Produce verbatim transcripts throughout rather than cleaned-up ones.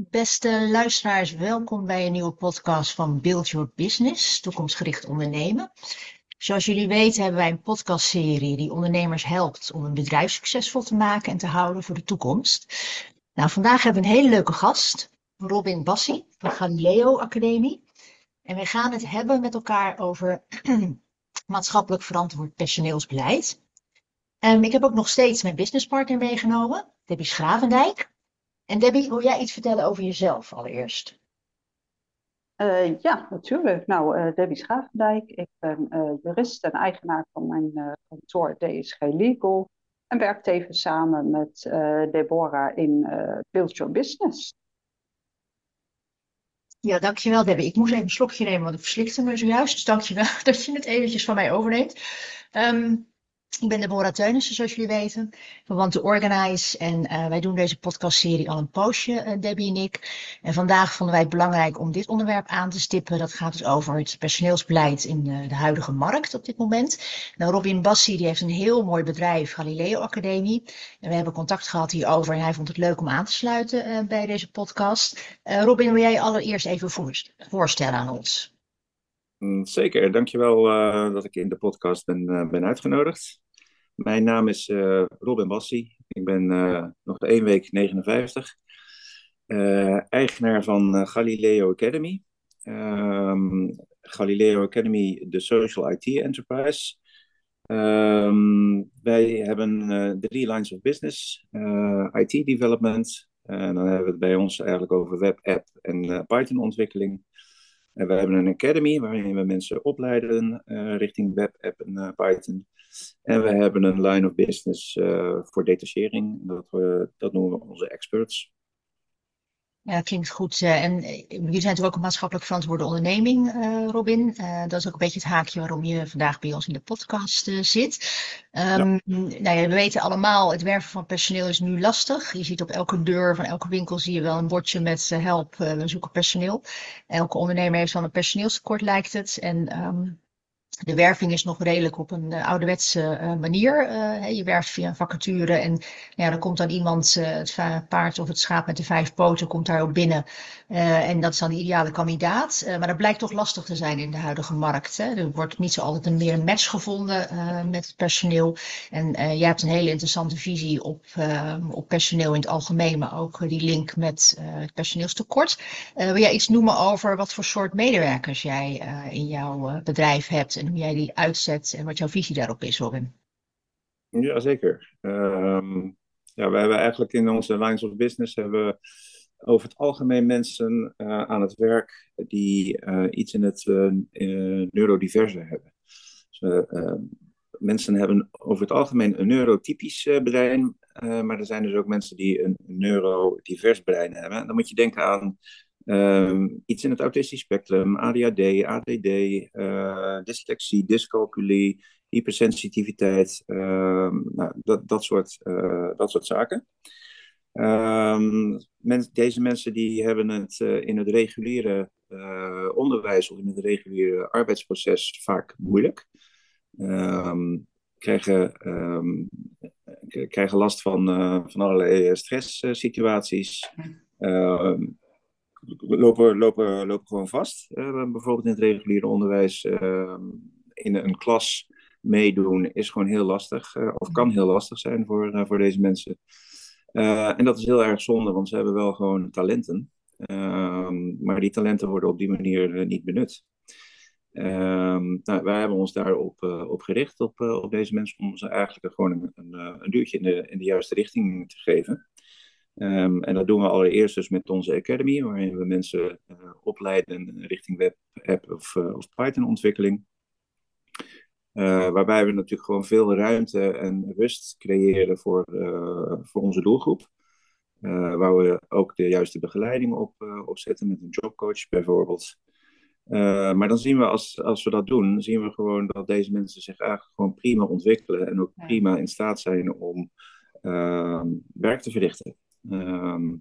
Beste luisteraars, welkom bij een nieuwe podcast van Build Your Business, toekomstgericht ondernemen. Zoals jullie weten hebben wij een podcastserie die ondernemers helpt om een bedrijf succesvol te maken en te houden voor de toekomst. Nou, vandaag hebben we een hele leuke gast, Robin Bassi van Galileo Academie. En wij gaan het hebben met elkaar over maatschappelijk verantwoord personeelsbeleid. Um, ik heb ook nog steeds mijn businesspartner meegenomen, Debbie Schravendijk. En Debbie, wil jij iets vertellen over jezelf allereerst? Uh, ja, natuurlijk. Nou, uh, Debbie Schavendijk. Ik ben uh, jurist en eigenaar van mijn uh, kantoor D S G Legal. En werk tevens samen met uh, Deborah in uh, Build Your Business. Ja, dankjewel Debbie. Ik moest even een slokje nemen, want ik verslikte me zojuist. Dus dankjewel dat je het eventjes van mij overneemt. Um, Ik ben Deborah Teunissen, zoals jullie weten, van Want to Organize. En uh, wij doen deze podcastserie al een poosje, uh, Debbie en ik. En vandaag vonden wij het belangrijk om dit onderwerp aan te stippen. Dat gaat dus over het personeelsbeleid in uh, de huidige markt op dit moment. Nou, Robin Bassi die heeft een heel mooi bedrijf, Galileo Academie. En we hebben contact gehad hierover en hij vond het leuk om aan te sluiten uh, bij deze podcast. Uh, Robin, wil jij je allereerst even voorstellen aan ons? Zeker, dankjewel uh, dat ik in de podcast ben, uh, ben uitgenodigd. Mijn naam is uh, Robin Bassi. Ik ben uh, nog één week negenenvijftig. Uh, eigenaar van uh, Galileo Academy. Um, Galileo Academy, de Social I T Enterprise. Um, wij hebben uh, drie lines of business. Uh, I T development. En dan hebben we het bij ons eigenlijk over web, app en uh, Python ontwikkeling. En we hebben een academy waarin we mensen opleiden uh, richting web, app en uh, Python. En we hebben een line of business uh, voor detachering. Dat, we, dat noemen we onze experts. Ja, klinkt goed. Uh, en uh, jullie zijn natuurlijk ook een maatschappelijk verantwoorde onderneming, uh, Robin. Uh, dat is ook een beetje het haakje waarom je vandaag bij ons in de podcast uh, zit. Um, Ja. nou ja, we weten allemaal, het werven van personeel is nu lastig. Je ziet op elke deur van elke winkel zie je wel een bordje met uh, help, uh, we zoeken personeel. Elke ondernemer heeft wel een personeelstekort, lijkt het. En um, de werving is nog redelijk op een uh, ouderwetse uh, manier. Uh, je werft via een vacature en nou ja, dan komt dan iemand, uh, het paard of het schaap met de vijf poten, komt daar ook binnen. Uh, en dat is dan de ideale kandidaat. Uh, maar dat blijkt toch lastig te zijn in de huidige markt. Hè. Er wordt niet zo altijd een, meer een match gevonden uh, met het personeel. En uh, jij hebt een hele interessante visie op, uh, op personeel in het algemeen, maar ook uh, die link met uh, het personeelstekort. Uh, wil jij iets noemen over wat voor soort medewerkers jij uh, in jouw uh, bedrijf hebt en hoe jij die uitzet en wat jouw visie daarop is, Robin? Ja, zeker. Um, ja, we hebben eigenlijk in onze lines of business hebben we over het algemeen mensen uh, aan het werk die uh, iets in het uh, uh, neurodiverse hebben. Dus, uh, uh, mensen hebben over het algemeen een neurotypisch uh, brein, uh, maar er zijn dus ook mensen die een neurodivers brein hebben. Dan moet je denken aan um, iets in het autistisch spectrum, A D H D, A D D, uh, dyslexie, dyscalculie, hypersensitiviteit, uh, nou, dat, dat, soort, uh, dat soort zaken. Um, men, deze mensen die hebben het uh, in het reguliere uh, onderwijs of in het reguliere arbeidsproces vaak moeilijk. Um, krijgen, um, krijgen last van, uh, van allerlei stresssituaties. Uh, lopen, lopen, lopen gewoon vast. Uh, bijvoorbeeld in het reguliere onderwijs uh, in een klas meedoen is gewoon heel lastig. Uh, of kan heel lastig zijn voor, uh, voor deze mensen. Uh, en dat is heel erg zonde, want ze hebben wel gewoon talenten. Uh, maar die talenten worden op die manier uh, niet benut. Um, nou, wij hebben ons daarop uh, op gericht, op, uh, op deze mensen, om ze eigenlijk gewoon een, een, een duwtje in de, in de juiste richting te geven. Um, en dat doen we allereerst dus met onze Academy, waarin we mensen uh, opleiden richting web, app of, uh, of Python ontwikkeling. Uh, waarbij we natuurlijk gewoon veel ruimte en rust creëren voor, uh, voor onze doelgroep. Uh, waar we ook de juiste begeleiding op, uh, op zetten met een jobcoach bijvoorbeeld. Uh, maar dan zien we als, als we dat doen, zien we gewoon dat deze mensen zich eigenlijk gewoon prima ontwikkelen en ook prima in staat zijn om uh, werk te verrichten. Um,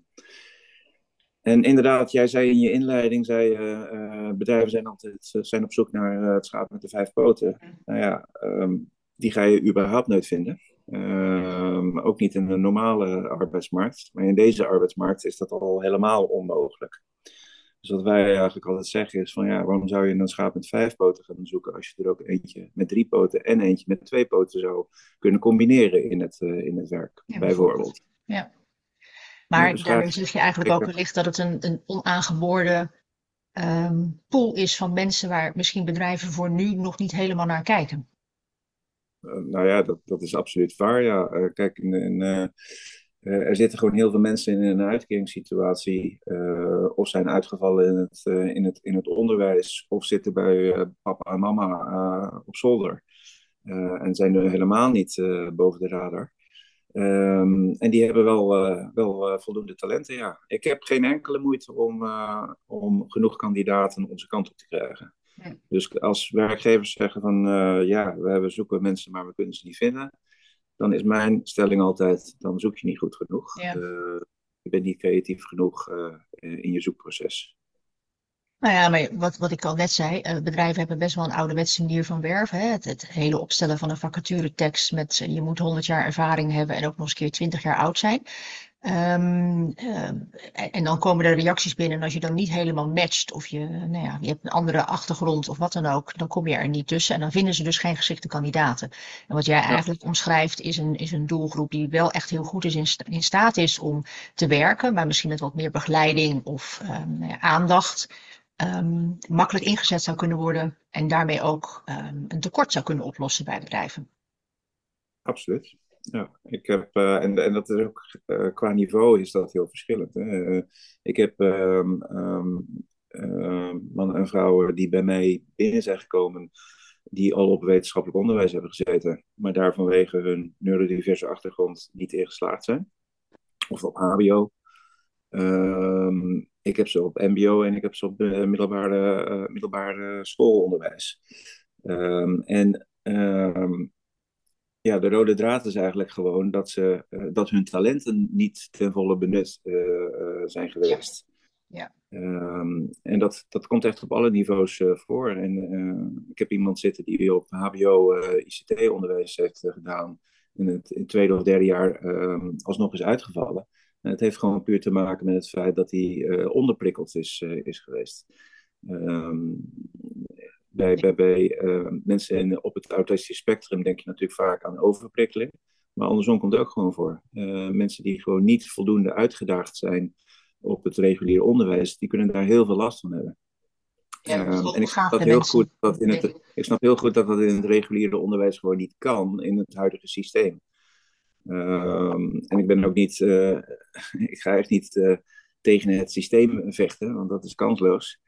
en inderdaad, jij zei in je inleiding, zei, uh, uh, bedrijven zijn altijd zijn op zoek naar uh, het schaap met de vijf poten. Nou ja, um, die ga je überhaupt nooit vinden. Um, ook niet in de normale arbeidsmarkt. Maar in deze arbeidsmarkt is dat al helemaal onmogelijk. Dus wat wij eigenlijk altijd zeggen is van ja, waarom zou je een schaap met vijf poten gaan zoeken als je er ook eentje met drie poten en eentje met twee poten zou kunnen combineren in het, uh, in het werk, Ja, bijvoorbeeld. Ja. Ja, Maar dus daarmee graag, zeg je eigenlijk ook wellicht dat het een, een onaangeboren um, pool is van mensen waar misschien bedrijven voor nu nog niet helemaal naar kijken. Uh, nou ja, dat, dat is absoluut waar. Ja. Uh, kijk, in, in, uh, uh, er zitten gewoon heel veel mensen in een uitkeringssituatie. Uh, of zijn uitgevallen in het, uh, in het, in het onderwijs. Of zitten bij uh, papa en mama uh, op zolder. Uh, en zijn er helemaal niet uh, boven de radar. Um, en die hebben wel, uh, wel uh, voldoende talenten, ja. Ik heb geen enkele moeite om, uh, om genoeg kandidaten onze kant op te krijgen. Ja. Dus als werkgevers zeggen van uh, ja, we zoeken mensen, maar we kunnen ze niet vinden, dan is mijn stelling altijd, dan zoek je niet goed genoeg. Ja. Uh, je bent niet creatief genoeg uh, in je zoekproces. Nou ja, maar wat, wat ik al net zei, uh, bedrijven hebben best wel een ouderwetse manier van werven. Hè? Het, het hele opstellen van een vacaturetekst met uh, je moet honderd jaar ervaring hebben en ook nog eens een keer twintig jaar oud zijn. Um, uh, en dan komen er reacties binnen en als je dan niet helemaal matcht of je, nou ja, je hebt een andere achtergrond of wat dan ook, dan kom je er niet tussen en dan vinden ze dus geen geschikte kandidaten. En wat jij eigenlijk ja. omschrijft is een, is een doelgroep die wel echt heel goed is in, sta- in staat is om te werken, maar misschien met wat meer begeleiding of um, nou ja, aandacht. Um, makkelijk ingezet zou kunnen worden en daarmee ook um, een tekort zou kunnen oplossen bij bedrijven. Absoluut. Ja, ik heb, uh, en, en dat is ook uh, qua niveau is dat heel verschillend. Hè? Uh, ik heb um, um, uh, mannen en vrouwen die bij mij binnen zijn gekomen, die al op wetenschappelijk onderwijs hebben gezeten, maar daar vanwege hun neurodiverse achtergrond niet in geslaagd zijn. Of op H B O. Um, ik heb ze op M B O en ik heb ze op uh, middelbare, uh, middelbare schoolonderwijs. Um, en um, ja, de rode draad is eigenlijk gewoon dat, ze, uh, dat hun talenten niet ten volle benut uh, uh, zijn geweest. Ja. Ja. Um, en dat, dat komt echt op alle niveaus uh, voor. En uh, ik heb iemand zitten die op H B O uh, I C T-onderwijs heeft uh, gedaan. In het, in het tweede of derde jaar uh, alsnog is uitgevallen. En het heeft gewoon puur te maken met het feit dat hij uh, onderprikkeld is, uh, is geweest. Um, Bij, bij, bij uh, mensen in, op het autistisch spectrum denk je natuurlijk vaak aan overprikkeling. Maar andersom komt het ook gewoon voor. Uh, mensen die gewoon niet voldoende uitgedaagd zijn op het reguliere onderwijs, die kunnen daar heel veel last van hebben. Ja, uh, en ik snap, dat heel goed dat in het, ik snap heel goed dat dat in het reguliere onderwijs gewoon niet kan in het huidige systeem. Uh, en ik ben ook niet, uh, ik ga echt niet uh, tegen het systeem vechten, want dat is kansloos.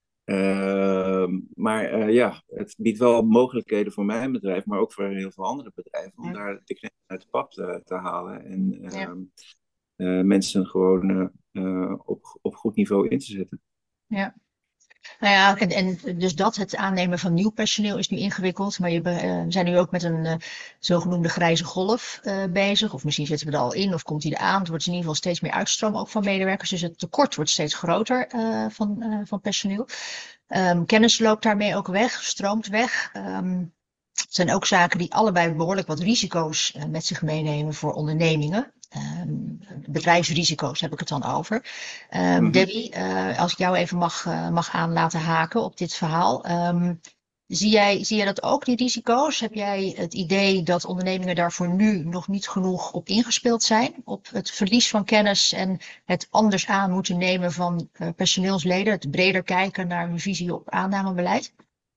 Uh, maar uh, ja, het biedt wel mogelijkheden voor mijn bedrijf, maar ook voor heel veel andere bedrijven, om ja. daar de knecht uit de pap te, te halen en uh, ja. uh, mensen gewoon uh, uh, op, op goed niveau in te zetten. Ja. Nou ja, en, en dus dat, het aannemen van nieuw personeel is nu ingewikkeld, maar je uh, zijn nu ook met een uh, zogenoemde grijze golf uh, bezig, of misschien zitten we er al in, of komt die eraan. Het wordt in ieder geval steeds meer uitstroom ook van medewerkers, dus het tekort wordt steeds groter uh, van, uh, van personeel. Um, kennis loopt daarmee ook weg, stroomt weg. Um, het zijn ook zaken die allebei behoorlijk wat risico's uh, met zich meenemen voor ondernemingen. Um, bedrijfsrisico's heb ik het dan over. Um, mm-hmm. Debbie, uh, als ik jou even mag, uh, mag aan laten haken op dit verhaal. Um, zie, jij, zie jij dat ook, die risico's? Heb jij het idee dat ondernemingen daar voor nu nog niet genoeg op ingespeeld zijn? Op het verlies van kennis en het anders aan moeten nemen van uh, personeelsleden? Het breder kijken naar hun visie op aannamebeleid?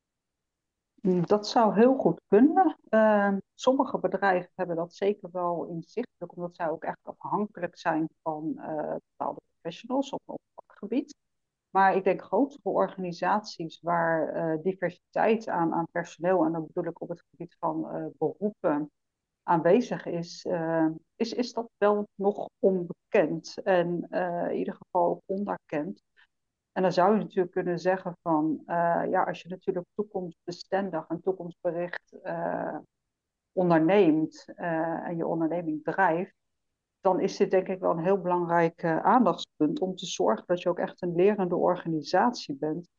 Dat zou heel goed kunnen. Uh, sommige bedrijven hebben dat zeker wel inzichtelijk, omdat zij ook echt afhankelijk zijn van uh, bepaalde professionals op, op dat gebied. Maar ik denk grotere organisaties waar uh, diversiteit aan, aan personeel, en dan bedoel ik op het gebied van uh, beroepen, aanwezig is, uh, is, is dat wel nog onbekend en uh, in ieder geval ook onderkend. En dan zou je natuurlijk kunnen zeggen van, uh, ja, als je natuurlijk toekomstbestendig en toekomstbericht uh, onderneemt uh, en je onderneming drijft, dan is dit denk ik wel een heel belangrijk uh, aandachtspunt om te zorgen dat je ook echt een lerende organisatie bent.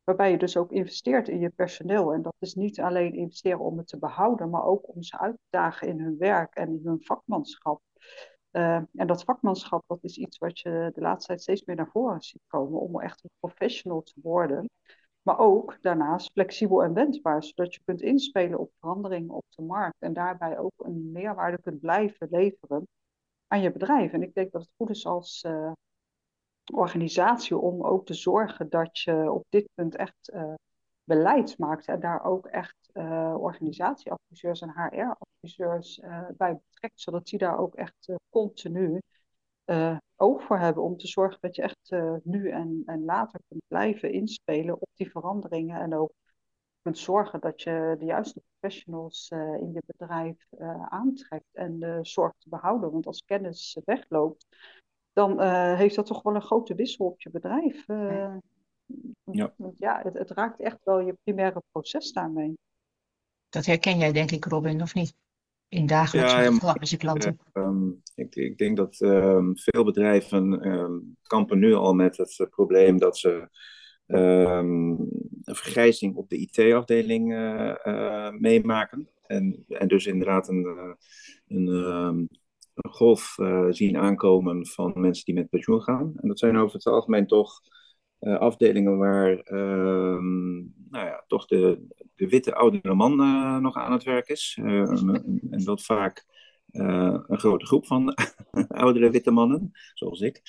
waarbij je dus ook investeert in je personeel. En dat is niet alleen investeren om het te behouden, maar ook om ze uit te dagen in hun werk en in hun vakmanschap. Uh, en dat vakmanschap, dat is iets wat je de laatste tijd steeds meer naar voren ziet komen, om echt een professional te worden. Maar ook daarnaast flexibel en wendbaar, zodat je kunt inspelen op veranderingen op de markt en daarbij ook een meerwaarde kunt blijven leveren aan je bedrijf. En ik denk dat het goed is als uh, organisatie om ook te zorgen dat je op dit punt echt uh, beleid maakt en daar ook echt uh, organisatieadviseurs en H R-adviseurs uh, bij betrekt, zodat die daar ook echt uh, continu uh, oog voor hebben om te zorgen dat je echt uh, nu en, en later kunt blijven inspelen op die veranderingen en ook kunt zorgen dat je de juiste professionals uh, in je bedrijf uh, aantrekt en uh, zorgt te behouden. Want als kennis wegloopt, dan uh, heeft dat toch wel een grote wissel op je bedrijf. Uh, Ja. Want ja, het, het raakt echt wel je primaire proces daarmee. Dat herken jij denk ik, Robin, of niet? In dagelijks Ja, gedrag met je klanten. Uh, um, ik, ik denk dat um, veel bedrijven um, kampen nu al met het uh, probleem dat ze um, een vergrijzing op de I T-afdeling uh, uh, meemaken. En, en dus inderdaad een, uh, een, um, een golf uh, zien aankomen van mensen die met pensioen gaan. En dat zijn over het algemeen toch uh, afdelingen waar um, nou ja, toch de, de witte oudere man uh, nog aan het werk is. Uh, en, en dat vaak uh, een grote groep van oudere witte mannen, zoals ik.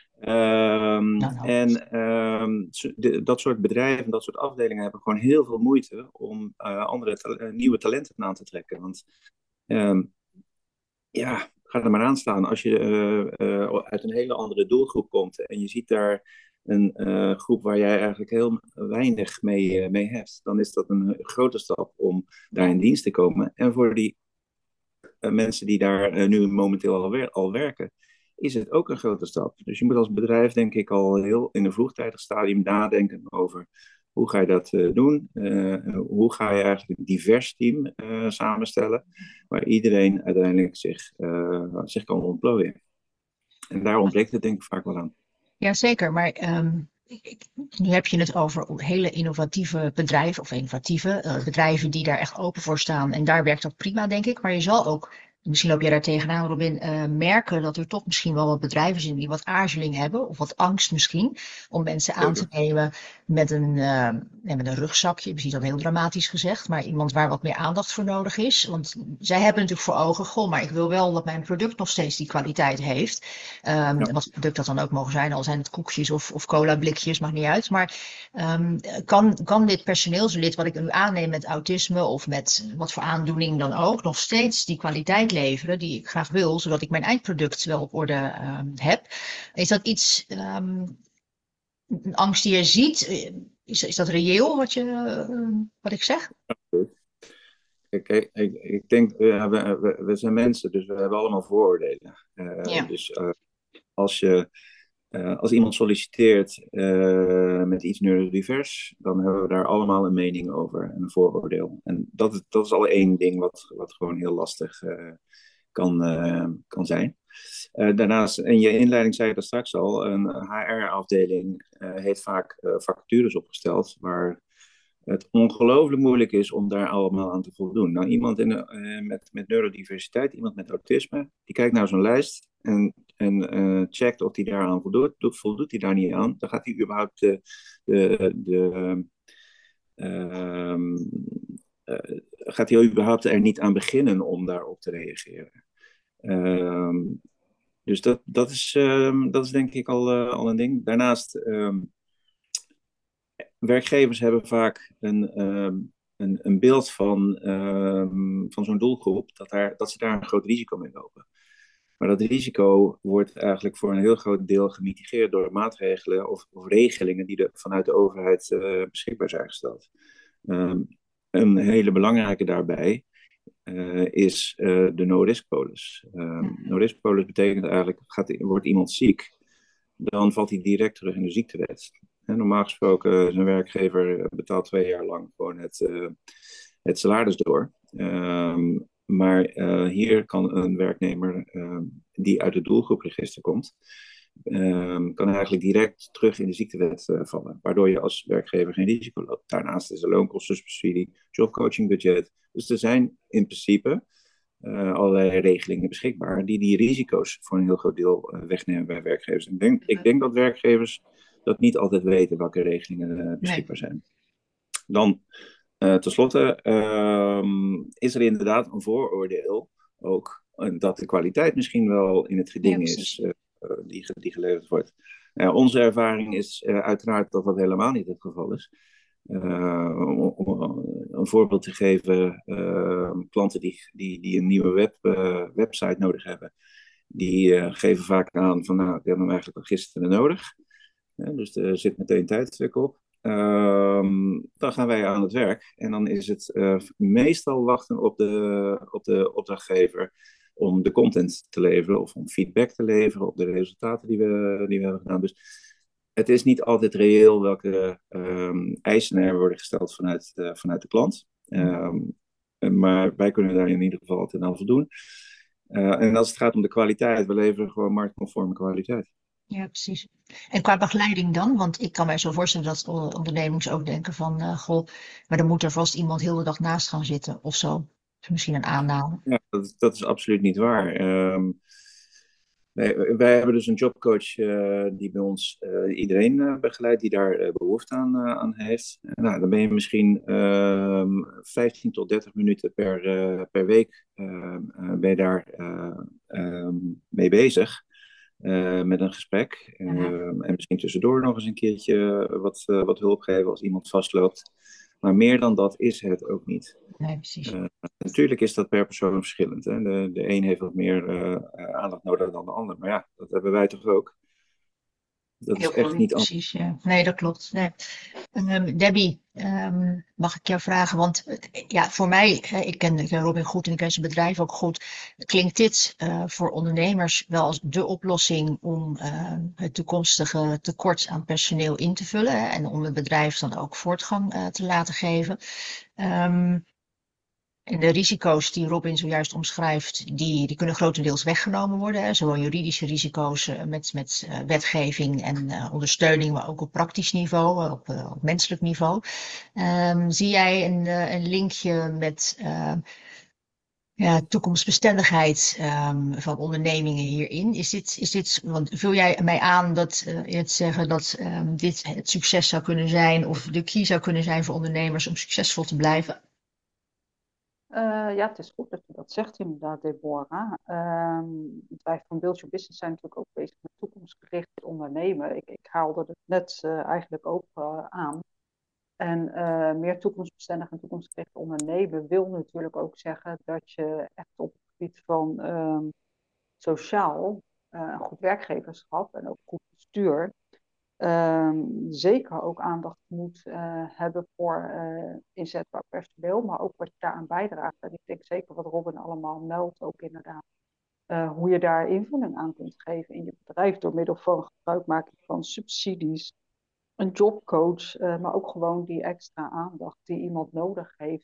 Um, Nou, nou. En um, de, dat soort bedrijven, dat soort afdelingen hebben gewoon heel veel moeite om uh, andere ta- uh, nieuwe talenten aan te trekken. Want um, ja, ga er maar aan staan. Als je uh, uh, uit een hele andere doelgroep komt en je ziet daar een uh, groep waar jij eigenlijk heel weinig mee, uh, mee hebt, dan is dat een grote stap om daar in dienst te komen. En voor die uh, mensen die daar uh, nu momenteel al, wer- al werken, is het ook een grote stap. Dus je moet als bedrijf, denk ik, al heel in een vroegtijdig stadium nadenken over hoe ga je dat uh, doen? Uh, hoe ga je eigenlijk een divers team uh, samenstellen, waar iedereen uiteindelijk zich, uh, zich kan ontplooien. En daar ontbreekt het denk ik vaak wel aan. Jazeker, maar um, nu heb je het over hele innovatieve bedrijven, of innovatieve uh, bedrijven die daar echt open voor staan. En daar werkt dat prima, denk ik. Maar je zal ook, misschien loop jij daar tegenaan, Robin, uh, merken dat er toch misschien wel wat bedrijven zijn die wat aarzeling hebben, of wat angst misschien, om mensen aan te nemen met een, uh, met een rugzakje. Misschien is dat heel dramatisch gezegd, maar iemand waar wat meer aandacht voor nodig is. Want zij hebben natuurlijk voor ogen, goh, maar ik wil wel dat mijn product nog steeds die kwaliteit heeft. Um, ja. Wat product dat dan ook mogen zijn, al zijn het koekjes of, of cola blikjes, maakt niet uit. Maar um, kan, kan dit personeelslid wat ik nu aanneem met autisme of met wat voor aandoening dan ook, nog steeds die kwaliteit leveren die ik graag wil, zodat ik mijn eindproduct wel op orde um, heb? Is dat iets, um, een angst die je ziet? Is, is dat reëel wat, je, uh, wat ik zeg? Kijk, ik, ik, ik denk, we, we, we zijn mensen, dus we hebben allemaal vooroordelen. Uh, ja. Dus uh, als, je, uh, als iemand solliciteert uh, met iets neurodivers, dan hebben we daar allemaal een mening over en een vooroordeel. En dat is, dat is al één ding wat, wat gewoon heel lastig uh, kan, uh, kan zijn. Uh, daarnaast, in je inleiding zei je dat straks al, een H R-afdeling uh, heeft vaak uh, vacatures opgesteld waar het ongelooflijk moeilijk is om daar allemaal aan te voldoen. Nou, iemand in, uh, met, met neurodiversiteit, iemand met autisme, die kijkt naar zo'n lijst en, en uh, checkt of hij daaraan voldoet. Voldoet hij daar niet aan, dan gaat hij überhaupt de, de, de, uh, uh, gaat hij überhaupt er niet aan beginnen om daarop te reageren. Uh, dus dat, dat, is, uh, dat is denk ik al, uh, al een ding. Daarnaast Uh, werkgevers hebben vaak een, um, een, een beeld van, um, van zo'n doelgroep dat, daar, dat ze daar een groot risico mee lopen. Maar dat risico wordt eigenlijk voor een heel groot deel gemitigeerd door maatregelen of, of regelingen die er vanuit de overheid uh, beschikbaar zijn gesteld. Um, een hele belangrijke daarbij uh, is uh, de no-risk-polis. Um, no-risk-polis betekent eigenlijk, gaat, wordt iemand ziek, dan valt hij direct terug in de ziektewet. En normaal gesproken, zijn werkgever betaalt twee jaar lang gewoon het, uh, het salaris door. Um, maar uh, hier kan een werknemer uh, die uit het doelgroepregister komt, um, kan eigenlijk direct terug in de ziektewet uh, vallen, waardoor je als werkgever geen risico loopt. Daarnaast is er loonkostensobsidie, jobcoachingbudget. Dus er zijn in principe uh, allerlei regelingen beschikbaar die die risico's voor een heel groot deel uh, wegnemen bij werkgevers. Ik denk, ik denk dat werkgevers dat niet altijd weten welke regelingen uh, beschikbaar nee. zijn. Dan, uh, tenslotte, uh, is er inderdaad een vooroordeel ook uh, dat de kwaliteit misschien wel in het geding ja, is uh, die, die geleverd wordt. Uh, onze ervaring is uh, uiteraard dat dat helemaal niet het geval is. Uh, om, om een voorbeeld te geven, uh, klanten die, die, die een nieuwe web, uh, website nodig hebben, die uh, geven vaak aan van nou, ik heb hem eigenlijk al gisteren nodig. Uh, dus er zit meteen tijdsdruk op. Um, dan gaan wij aan het werk en dan is het uh, meestal wachten op de, op de opdrachtgever om de content te leveren of om feedback te leveren op de resultaten die we, die we hebben gedaan. Dus het is niet altijd reëel welke um, eisen er worden gesteld vanuit, uh, vanuit de klant. Um, maar wij kunnen daar in ieder geval altijd aan voldoen. Uh, en als het gaat om de kwaliteit, we leveren gewoon marktconforme kwaliteit. Ja, precies. En qua begeleiding dan? Want ik kan mij zo voorstellen dat ondernemers ook denken van, uh, goh, maar dan moet er vast iemand heel de dag naast gaan zitten of zo. Dus misschien een aanname. Ja, dat, dat is absoluut niet waar. Um, nee, wij hebben dus een jobcoach uh, die bij ons uh, iedereen uh, begeleidt die daar uh, behoefte aan, uh, aan heeft. En, nou, dan ben je misschien um, vijftien tot dertig minuten per, uh, per week uh, uh, ben je daar uh, um, mee bezig. Uh, met een gesprek. Uh, uh-huh. En misschien tussendoor nog eens een keertje wat, uh, wat hulp geven als iemand vastloopt. Maar meer dan dat is het ook niet. Nee, precies. Uh, natuurlijk is dat per persoon verschillend. Hè? De, de een heeft wat meer uh, aandacht nodig dan de ander. Maar ja, dat hebben wij toch ook. Dat Heel is echt niet anders. Precies, ja. Nee, dat klopt. Nee. Um, Debbie, um, mag ik jou vragen? Want ja, voor mij, ik ken, ik ken Robin goed en ik ken zijn bedrijf ook goed. Klinkt dit uh, voor ondernemers wel als de oplossing om uh, het toekomstige tekort aan personeel in te vullen hè, en om het bedrijf dan ook voortgang uh, te laten geven? Um, En de risico's die Robin zojuist omschrijft, die, die kunnen grotendeels weggenomen worden. Hè. Zowel juridische risico's uh, met, met uh, wetgeving en uh, ondersteuning, maar ook op praktisch niveau, uh, op, uh, op menselijk niveau. Um, zie jij een, uh, een linkje met uh, ja, toekomstbestendigheid um, van ondernemingen hierin? Is dit, is dit, want vul jij mij aan dat uh, in het zeggen dat um, dit het succes zou kunnen zijn of de key zou kunnen zijn voor ondernemers om succesvol te blijven? Uh, ja, het is goed dat je dat zegt inderdaad, Deborah. Um, wij van Build Your Business zijn natuurlijk ook bezig met toekomstgericht ondernemen. Ik, ik haalde het net uh, eigenlijk ook uh, aan. En uh, meer toekomstbestendig en toekomstgericht ondernemen wil natuurlijk ook zeggen dat je echt op het gebied van um, sociaal, uh, een goed werkgeverschap en ook goed bestuur, Um, zeker ook aandacht moet uh, hebben voor uh, inzetbaar personeel, maar ook wat je daaraan bijdraagt. En ik denk zeker wat Robin allemaal meldt, ook inderdaad, uh, hoe je daar invulling aan kunt geven in je bedrijf door middel van gebruikmaking van subsidies, een jobcoach, uh, maar ook gewoon die extra aandacht die iemand nodig heeft.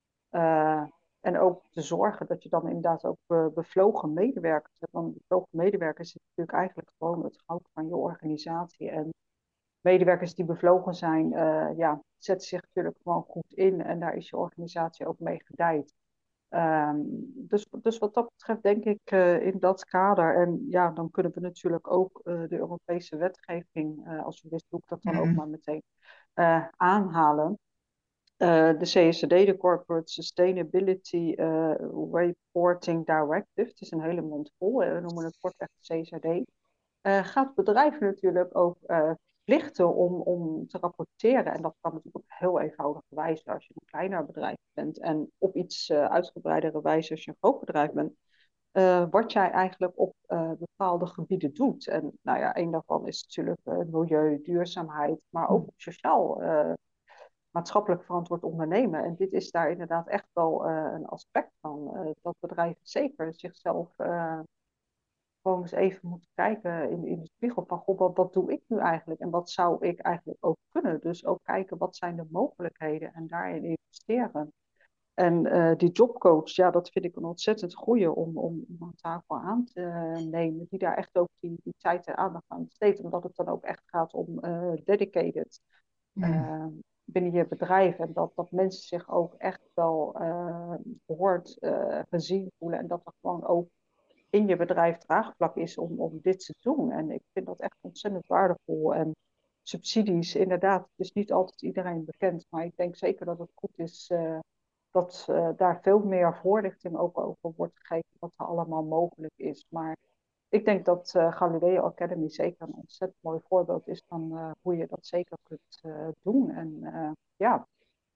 Uh, en ook te zorgen dat je dan inderdaad ook be- bevlogen medewerkers hebt. Want bevlogen medewerkers is natuurlijk eigenlijk gewoon het goud van je organisatie. En medewerkers die bevlogen zijn, uh, ja, zetten zich natuurlijk gewoon goed in en daar is je organisatie ook mee gedijd. Um, dus, dus wat dat betreft denk ik uh, in dat kader, en ja, dan kunnen we natuurlijk ook uh, de Europese wetgeving, uh, als u wist, doe ik dat dan ook maar meteen uh, aanhalen. Uh, de C S R D, de Corporate Sustainability uh, Reporting Directive, het is een hele mond vol, we noemen het kortweg de C S R D, uh, gaat bedrijven natuurlijk ook uh, verplichten om, om te rapporteren. En dat kan natuurlijk op heel eenvoudige wijze als je een kleiner bedrijf bent en op iets uh, uitgebreidere wijze als je een groot bedrijf bent. Uh, wat jij eigenlijk op uh, bepaalde gebieden doet. En nou ja, een daarvan is natuurlijk uh, milieu, duurzaamheid, maar ook op sociaal, uh, maatschappelijk verantwoord ondernemen. En dit is daar inderdaad echt wel uh, een aspect van. Uh, dat bedrijven zeker zichzelf uh, gewoon eens even moeten kijken in, in de spiegel van, goh, wat, wat doe ik nu eigenlijk? En wat zou ik eigenlijk ook kunnen? Dus ook kijken, wat zijn de mogelijkheden en daarin investeren. En uh, die jobcoach, ja, dat vind ik een ontzettend goeie om, om iemand daarvoor aan te nemen. Die daar echt ook die, die tijd en aandacht aan besteedt. Omdat het dan ook echt gaat om uh, dedicated Mm. uh, binnen je bedrijf. En dat, dat mensen zich ook echt wel uh, gehoord, uh, gezien voelen. En dat er gewoon ook in je bedrijf draagvlak is om, om dit te doen. En ik vind dat echt ontzettend waardevol. En subsidies, inderdaad, het is niet altijd iedereen bekend. Maar ik denk zeker dat het goed is uh, dat uh, daar veel meer voorlichting ook over wordt gegeven. Wat er allemaal mogelijk is. Maar ik denk dat uh, Galileo Academy zeker een ontzettend mooi voorbeeld is van uh, hoe je dat zeker kunt uh, doen. En uh, ja,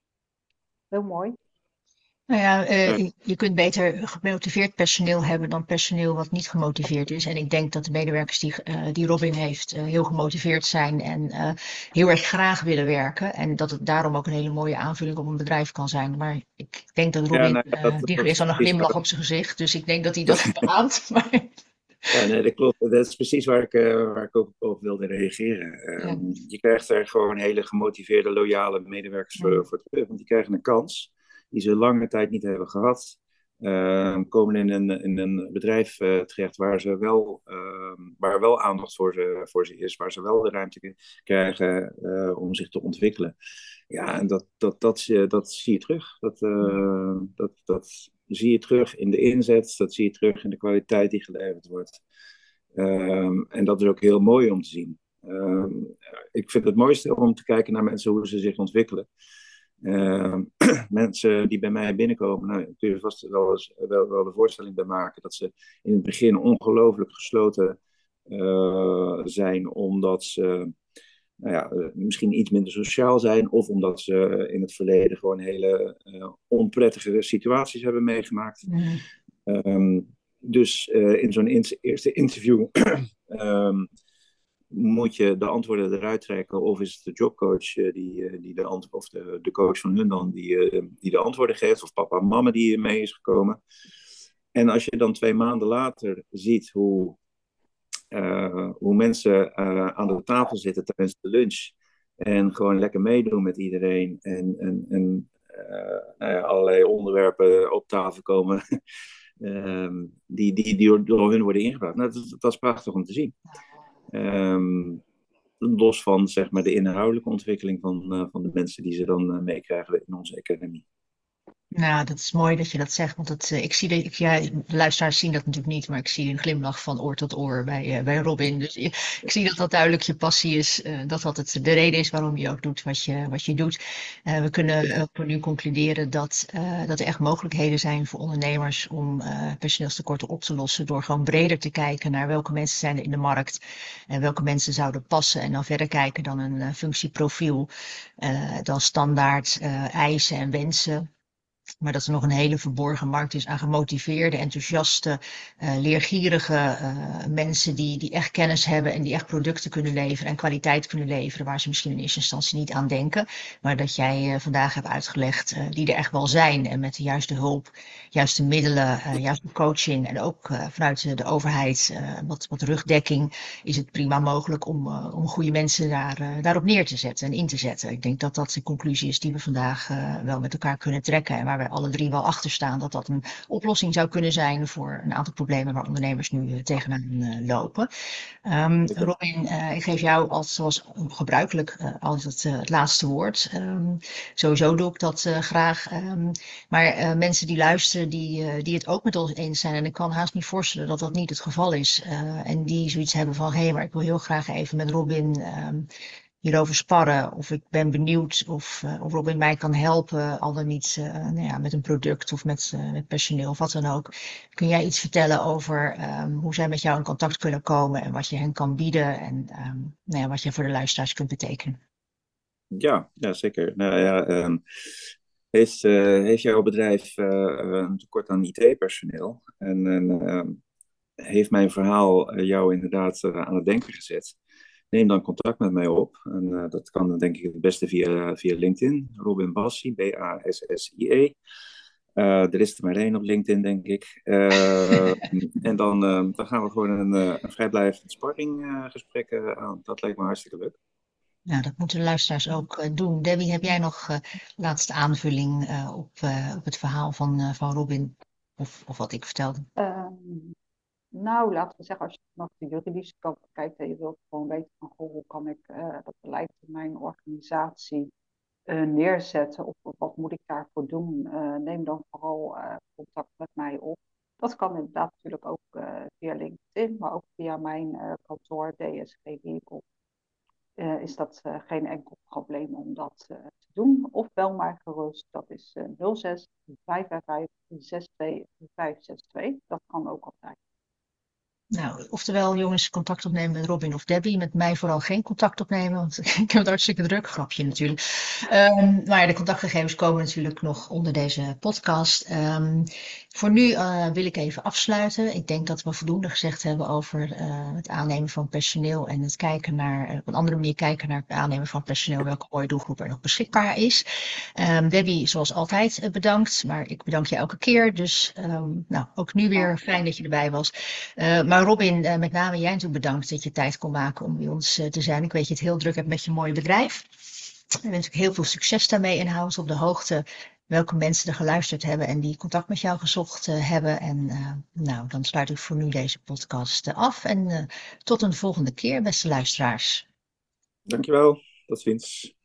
heel mooi. Nou ja, Ja, uh, je kunt beter gemotiveerd personeel hebben dan personeel wat niet gemotiveerd is. En ik denk dat de medewerkers die, uh, die Robin heeft uh, heel gemotiveerd zijn en uh, heel erg graag willen werken. En dat het daarom ook een hele mooie aanvulling op een bedrijf kan zijn. Maar ik denk dat ja, Robin, nou ja, uh, dat, die dat is is al een precies glimlach waar, op zijn gezicht. Dus ik denk dat hij dat beaamt. Maar, ja, nee, dat klopt. Dat is precies waar ik, uh, waar ik ook op wilde reageren. ja. Um, je krijgt er gewoon hele gemotiveerde, loyale medewerkers voor, voor terug. Want die krijgen een kans die ze lange tijd niet hebben gehad. Uh, komen in een, in een bedrijf uh, terecht waar, ze wel, uh, waar wel aandacht voor ze, voor ze is. Waar ze wel de ruimte krijgen uh, om zich te ontwikkelen. Ja, en dat, dat, dat, dat, dat zie je terug. Dat, uh, dat, dat zie je terug in de inzet. Dat zie je terug in de kwaliteit die geleverd wordt. Um, en dat is ook heel mooi om te zien. Um, ik vind het mooiste om te kijken naar mensen hoe ze zich ontwikkelen. Uh, mensen die bij mij binnenkomen, nou, kun je vast wel, eens, wel, wel de voorstelling bij maken dat ze in het begin ongelooflijk gesloten uh, zijn, omdat ze nou ja, misschien iets minder sociaal zijn, of omdat ze in het verleden gewoon hele uh, onprettige situaties hebben meegemaakt. Mm. Um, dus uh, in zo'n in- eerste interview um, moet je de antwoorden eruit trekken, of is het de jobcoach uh, die, die de ant- of de, de coach van hun dan die, uh, die de antwoorden geeft, of papa en mama die mee is gekomen. En als je dan twee maanden later ziet hoe, uh, hoe mensen uh, aan de tafel zitten tijdens de lunch en gewoon lekker meedoen met iedereen en, en, en uh, nou ja, allerlei onderwerpen op tafel komen um, die, die, die door, door hun worden ingebracht. Nou, dat, dat is prachtig om te zien. Um, los van zeg maar, de inhoudelijke ontwikkeling van, uh, van de mensen die ze dan uh, meekrijgen in onze academie. Nou, dat is mooi dat je dat zegt, want het, uh, ik zie dat, ik, ja, de luisteraars zien dat natuurlijk niet, maar ik zie een glimlach van oor tot oor bij, uh, bij Robin. Dus ik, ik zie dat dat duidelijk je passie is, uh, dat dat het, de reden is waarom je ook doet wat je, wat je doet. Uh, we kunnen uh, voor nu concluderen dat, uh, dat er echt mogelijkheden zijn voor ondernemers om uh, personeelstekorten op te lossen door gewoon breder te kijken naar welke mensen zijn er in de markt en welke mensen zouden passen en dan verder kijken dan een uh, functieprofiel, uh, dan standaard uh, eisen en wensen. Maar dat er nog een hele verborgen markt is aan gemotiveerde, enthousiaste, uh, leergierige uh, mensen die, die echt kennis hebben en die echt producten kunnen leveren en kwaliteit kunnen leveren waar ze misschien in eerste instantie niet aan denken. Maar dat jij uh, vandaag hebt uitgelegd uh, die er echt wel zijn en met de juiste hulp, juiste middelen, uh, juiste coaching en ook uh, vanuit de overheid uh, wat, wat rugdekking is het prima mogelijk om, uh, om goede mensen daar, uh, daarop neer te zetten en in te zetten. Ik denk dat dat de conclusie is die we vandaag uh, wel met elkaar kunnen trekken en waar wij alle drie wel achter staan dat dat een oplossing zou kunnen zijn voor een aantal problemen waar ondernemers nu uh, tegenaan uh, lopen. Um, Robin, uh, ik geef jou als, zoals gebruikelijk uh, altijd uh, het laatste woord. Um, sowieso doe ik dat uh, graag. Um, maar uh, mensen die luisteren, die, uh, die het ook met ons eens zijn, en ik kan haast niet voorstellen dat dat niet het geval is, uh, en die zoiets hebben van, hé, hey, maar ik wil heel graag even met Robin um, hierover sparren, of ik ben benieuwd of, uh, of Robin mij kan helpen, al dan niet uh, nou ja, met een product of met, uh, met personeel of wat dan ook. Kun jij iets vertellen over um, hoe zij met jou in contact kunnen komen en wat je hen kan bieden en um, nou ja, wat je voor de luisteraars kunt betekenen? Ja, ja zeker. Nou ja, um, heeft, uh, heeft jouw bedrijf uh, een tekort aan I T-personeel? En, en uh, heeft mijn verhaal uh, jou inderdaad uh, aan het denken gezet? Neem dan contact met mij op. En uh, dat kan denk ik het beste via, via LinkedIn. Robin Bassi, B A S S I E. Uh, er is er maar één op LinkedIn, denk ik. Uh, en dan, uh, dan gaan we gewoon een, uh, een vrijblijvend sparringgesprek uh, aan. Dat lijkt me hartstikke leuk. Nou, dat moeten de luisteraars ook uh, doen. Debbie, heb jij nog uh, laatste aanvulling uh, op, uh, op het verhaal van, uh, van Robin? Of, of wat ik vertelde? Um, nou, laten we zeggen, als je nog de juridische kant kijkt en je wilt gewoon weten van, goh, hoe kan ik uh, dat beleid in mijn organisatie uh, neerzetten of wat moet ik daarvoor doen, uh, neem dan vooral uh, contact met mij op. Dat kan inderdaad natuurlijk ook uh, via LinkedIn, maar ook via mijn uh, kantoor D S G Legal. Uh, is dat uh, geen enkel probleem om dat uh, te doen. Of bel maar gerust, dat is uh, nul zes vijf vijf vijf zes twee vijf zes twee. Dat kan ook altijd. Nou, oftewel jongens, contact opnemen met Robin of Debbie. Met mij vooral geen contact opnemen, want ik heb het hartstikke druk. Grapje natuurlijk. Um, maar de contactgegevens komen natuurlijk nog onder deze podcast. Um, voor nu uh, wil ik even afsluiten. Ik denk dat we voldoende gezegd hebben over uh, het aannemen van personeel en het kijken naar, uh, op een andere manier kijken naar het aannemen van personeel, welke mooie doelgroep er nog beschikbaar is. Um, Debbie, zoals altijd uh, bedankt, maar ik bedank je elke keer. Dus um, nou, ook nu weer fijn dat je erbij was. Uh, maar Robin, uh, met name jij natuurlijk bedankt dat je tijd kon maken om bij ons uh, te zijn. Ik weet dat je het heel druk hebt met je mooie bedrijf. Ik wens ook heel veel succes daarmee en hou ons op de hoogte welke mensen er geluisterd hebben en die contact met jou gezocht uh, hebben. En uh, nou, dan sluit ik voor nu deze podcast uh, af en uh, tot een volgende keer, beste luisteraars. Dankjewel, tot ziens.